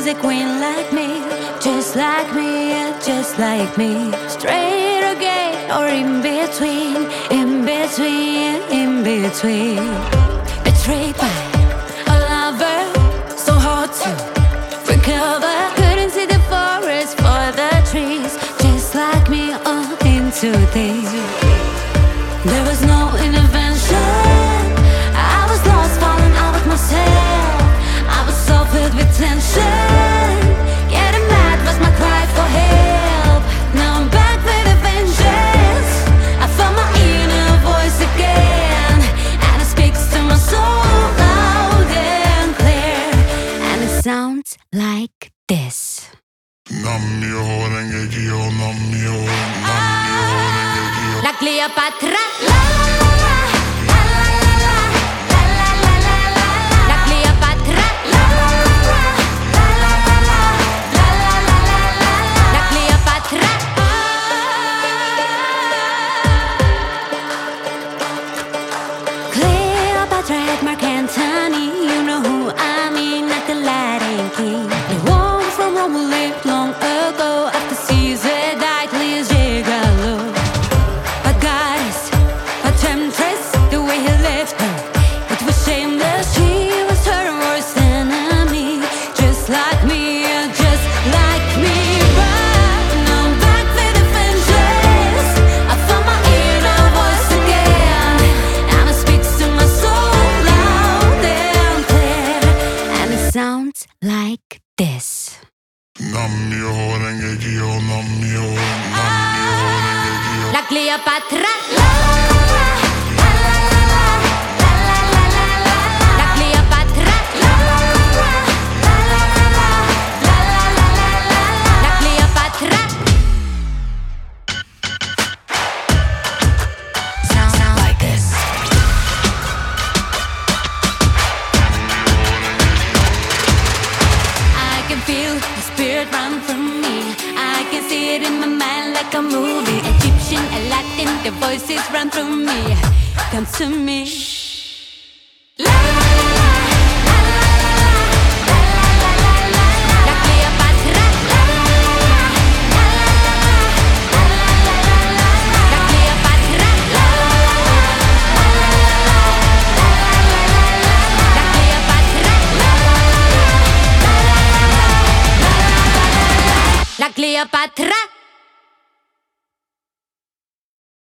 a queen like me, just like me, yeah, just like me. Straight or gay or in between, in between, in between. Betrayed by a lover, so hard to recover. Couldn't see the forest for the trees, just like me, all into these. There was no intervention. I was lost, falling out of myself. I was so filled with tension. Getting mad was my cry for help. Now I'm back with a vengeance. I found my inner voice again, and it speaks to my soul loud and clear. And it sounds like this. La Cleopatra. La Cleopatra. La Cleopatra. Cleopatra at Mark Antony. You know who I mean, not the Latin king. The one from Rome who lived long ago. After Caesar died, please Gigolo. A goddess, a temptress, the way he left her, it was shameless. She was her worst enemy, just like me, just like me. But now I'm back with a vengeance. I found my inner voice again, and it speaks to my soul loud and clear. And it sounds like this. La Cleopatra. La Cleopatra. La Cleopatra. Sounds like this. I can feel the spirit run from me. I can see it in my mind like a movie. Egyptian and Latin, the voices run through me. Come to me.